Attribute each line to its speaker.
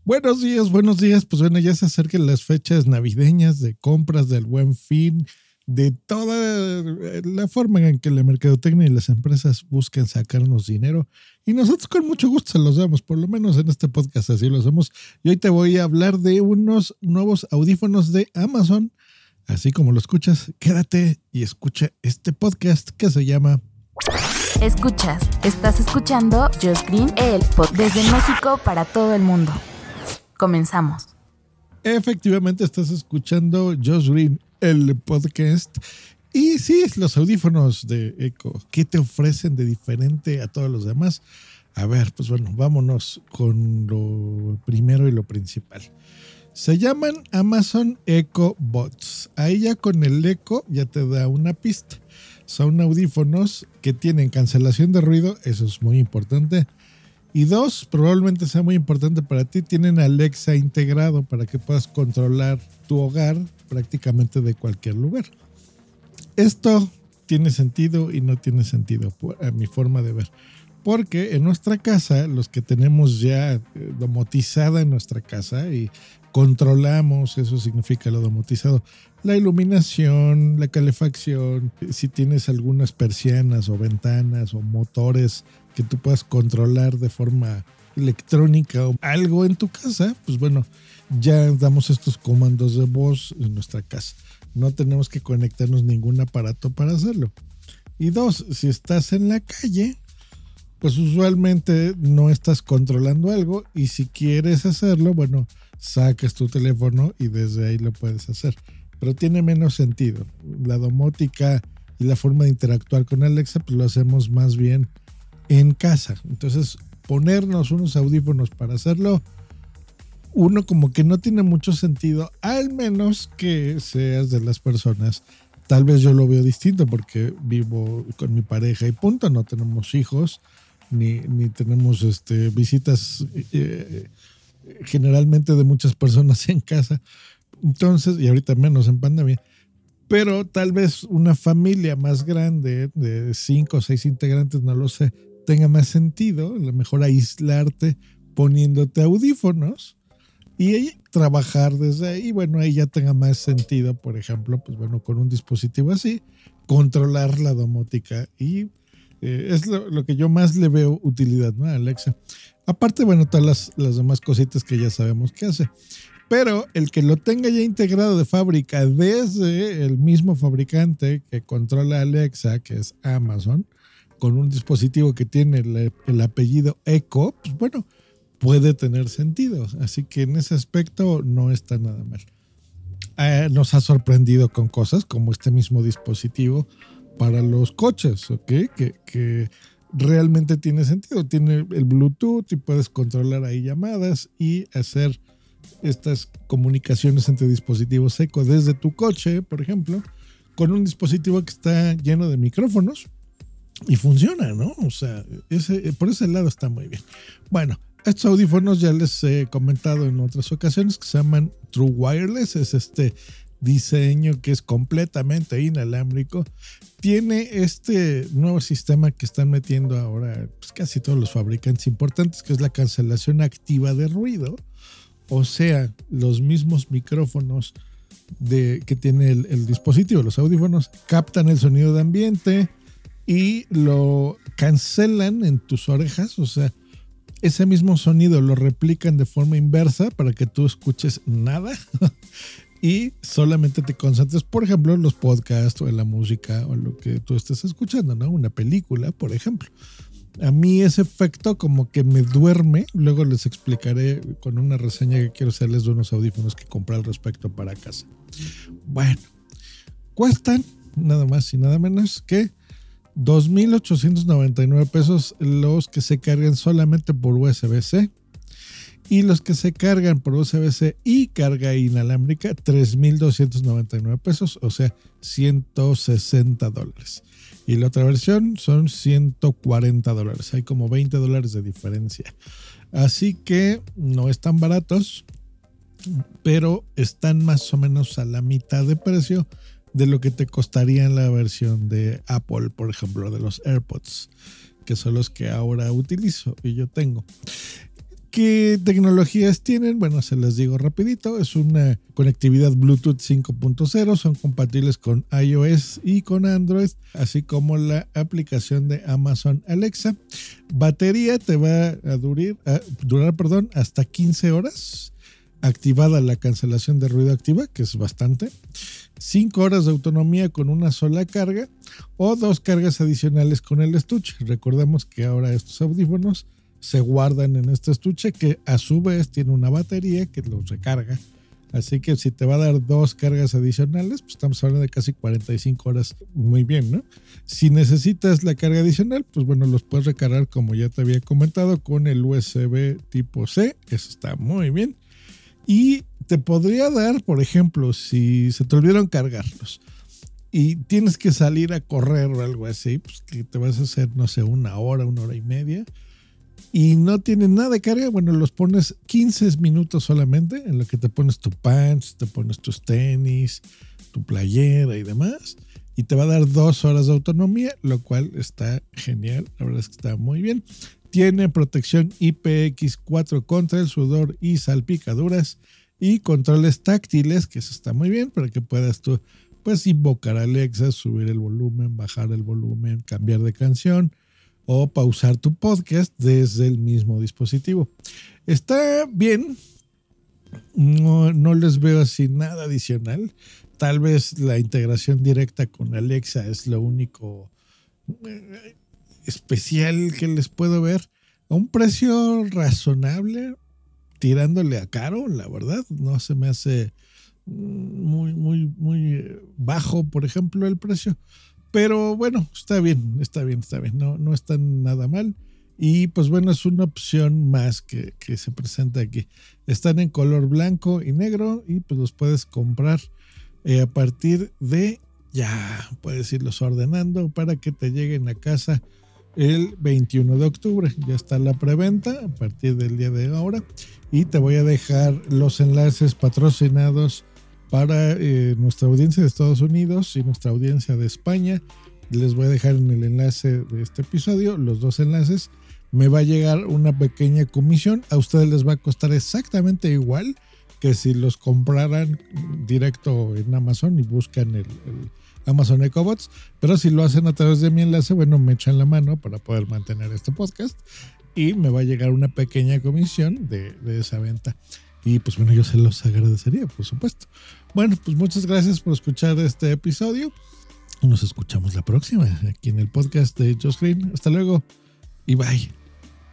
Speaker 1: Buenos días. Pues bueno, ya se acercan las fechas navideñas de compras del Buen Fin, de toda la forma en que la mercadotecnia y las empresas buscan sacarnos dinero. Y nosotros con mucho gusto se los damos, por lo menos en este podcast así lo hacemos. Y hoy te voy a hablar de unos nuevos audífonos de Amazon. Así como lo escuchas, quédate y escucha este podcast que se llama...
Speaker 2: Estás escuchando Just Green, el podcast desde México para todo el mundo. Comenzamos.
Speaker 1: Efectivamente, estás escuchando Just Green, el podcast. Y sí, los audífonos de Echo, ¿qué te ofrecen de diferente a todos los demás? A ver, pues bueno, vámonos con lo primero y lo principal. Se llaman Amazon Echo Buds. Ahí ya con el Echo ya te da una pista. Son audífonos que tienen cancelación de ruido, eso es muy importante. Y dos, probablemente sea muy importante para ti, tienen Alexa integrado para que puedas controlar tu hogar prácticamente de cualquier lugar. Esto tiene sentido y no tiene sentido, a mi forma de ver. Porque en nuestra casa, los que tenemos ya domotizada en nuestra casa y controlamos, eso significa lo domotizado, la iluminación, la calefacción, si tienes algunas persianas o ventanas o motores que tú puedas controlar de forma electrónica o algo en tu casa, pues bueno, ya damos estos comandos de voz en nuestra casa. No tenemos que conectarnos ningún aparato para hacerlo. Y dos, si estás en la calle, pues usualmente no estás controlando algo y si quieres hacerlo, bueno, sacas tu teléfono y desde ahí lo puedes hacer. Pero tiene menos sentido. La domótica y la forma de interactuar con Alexa, pues lo hacemos más bien en casa. Entonces, ponernos unos audífonos para hacerlo, uno como que no tiene mucho sentido, al menos que seas de las personas. Tal vez yo lo veo distinto porque vivo con mi pareja y punto, no tenemos hijos, ni tenemos visitas generalmente de muchas personas en casa. Entonces, y ahorita menos en pandemia, pero tal vez una familia más grande de 5 o 6 integrantes, no lo sé, tenga más sentido, a lo mejor aislarte poniéndote audífonos y trabajar desde ahí. Bueno, ahí ya tenga más sentido, por ejemplo, pues bueno, con un dispositivo así, controlar la domótica y es lo que yo más le veo utilidad, ¿no? Alexa. Aparte, bueno, todas las demás cositas que ya sabemos que hace. Pero el que lo tenga ya integrado de fábrica desde el mismo fabricante que controla Alexa, que es Amazon, con un dispositivo que tiene el apellido Echo, pues bueno, puede tener sentido. Así que en ese aspecto no está nada mal. Nos ha sorprendido con cosas como este mismo dispositivo para los coches, ¿ok? Que realmente tiene sentido. Tiene el Bluetooth y puedes controlar ahí llamadas y hacer estas comunicaciones entre dispositivos Echo desde tu coche, por ejemplo, con un dispositivo que está lleno de micrófonos y funciona, ¿no? O sea, por ese lado está muy bien. Bueno, estos audífonos ya les he comentado en otras ocasiones que se llaman True Wireless. Es este diseño que es completamente inalámbrico. Tiene este nuevo sistema que están metiendo ahora pues, casi todos los fabricantes importantes, que es la cancelación activa de ruido. O sea, los mismos micrófonos que tiene el dispositivo, los audífonos, captan el sonido de ambiente y lo cancelan en tus orejas. O sea, ese mismo sonido lo replican de forma inversa para que tú escuches nada y solamente te concentres, por ejemplo, en los podcasts o en la música o lo que tú estés escuchando, ¿no? Una película, por ejemplo. A mí ese efecto como que me duerme. Luego les explicaré con una reseña que quiero hacerles de unos audífonos que compré al respecto para casa. Bueno, cuestan nada más y nada menos que $2,899 los que se cargan solamente por USB-C. Y los que se cargan por USB-C y carga inalámbrica, $3,299, o sea, $160. Y la otra versión son $140. Hay como $20 de diferencia. Así que no están baratos, pero están más o menos a la mitad de precio de lo que te costaría en la versión de Apple, por ejemplo, de los AirPods, que son los que ahora utilizo y yo tengo. ¿Qué tecnologías tienen? Bueno, se las digo rapidito. Es una conectividad Bluetooth 5.0. Son compatibles con iOS y con Android, así como la aplicación de Amazon Alexa. Batería te va a durar hasta 15 horas. Activada la cancelación de ruido activa, que es bastante. 5 horas de autonomía con una sola carga o 2 cargas adicionales con el estuche. Recordemos que ahora estos audífonos se guardan en este estuche que a su vez tiene una batería que los recarga. Así que si te va a dar 2 cargas adicionales, pues estamos hablando de casi 45 horas. Muy bien, ¿no? Si necesitas la carga adicional, pues bueno, los puedes recargar como ya te había comentado con el USB tipo C. Eso está muy bien. Y te podría dar, por ejemplo, si se te olvidaron cargarlos y tienes que salir a correr o algo así, pues que te vas a hacer, no sé, una hora y media y no tienen nada de carga, bueno, los pones 15 minutos solamente en lo que te pones tu pants, te pones tus tenis, tu playera y demás, y te va a dar 2 horas de autonomía, lo cual está genial, la verdad es que está muy bien. Tiene protección IPX4 contra el sudor y salpicaduras y controles táctiles, que eso está muy bien para que puedas tú pues invocar a Alexa, subir el volumen, bajar el volumen, cambiar de canción o pausar tu podcast desde el mismo dispositivo. Está bien, no les veo así nada adicional. Tal vez la integración directa con Alexa es lo único especial que les puedo ver. A un precio razonable, tirándole a caro, la verdad. No se me hace muy bajo, por ejemplo, el precio. Pero bueno, está bien. No está nada mal. Y pues bueno, es una opción más que se presenta aquí. Están en color blanco y negro y pues los puedes comprar a partir de ya. Puedes irlos ordenando para que te lleguen a casa el 21 de octubre. Ya está la preventa a partir del día de ahora. Y te voy a dejar los enlaces patrocinados para nuestra audiencia de Estados Unidos y nuestra audiencia de España. Les voy a dejar en el enlace de este episodio los 2 enlaces. Me va a llegar una pequeña comisión. A ustedes les va a costar exactamente igual que si los compraran directo en Amazon y buscan el Amazon Echo Bots. Pero si lo hacen a través de mi enlace, bueno, me echan la mano para poder mantener este podcast y me va a llegar una pequeña comisión de esa venta. Y pues bueno, yo se los agradecería, por supuesto. Bueno, pues muchas gracias por escuchar este episodio. Nos escuchamos la próxima aquí en el podcast de Just Green. Hasta luego y bye.